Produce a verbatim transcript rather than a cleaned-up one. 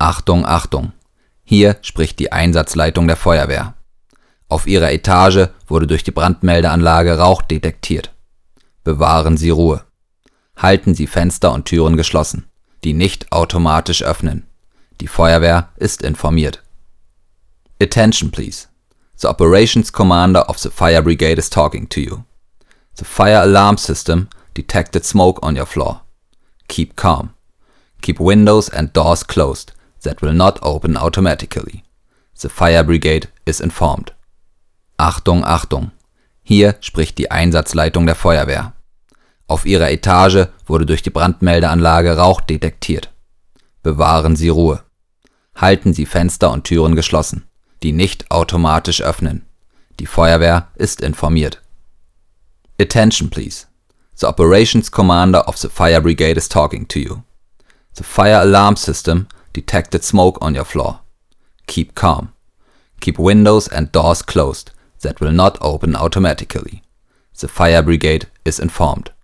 Achtung, Achtung! Hier spricht die Einsatzleitung der Feuerwehr. Auf Ihrer Etage wurde durch die Brandmeldeanlage Rauch detektiert. Bewahren Sie Ruhe. Halten Sie Fenster und Türen geschlossen, die nicht automatisch öffnen. Die Feuerwehr ist informiert. Attention please. The operations commander of the fire brigade is talking to you. The fire alarm system detected smoke on your floor. Keep calm. Keep windows and doors closed that will not open automatically. The fire brigade is informed. Achtung, Achtung! Hier spricht die Einsatzleitung der Feuerwehr. Auf Ihrer Etage wurde durch die Brandmeldeanlage Rauch detektiert. Bewahren Sie Ruhe. Halten Sie Fenster und Türen geschlossen, die nicht automatisch öffnen. Die Feuerwehr ist informiert. Attention please. The operations commander of the fire brigade is talking to you. The fire alarm system detected smoke on your floor. Keep calm. Keep windows and doors closed that will not open automatically. The fire brigade is informed.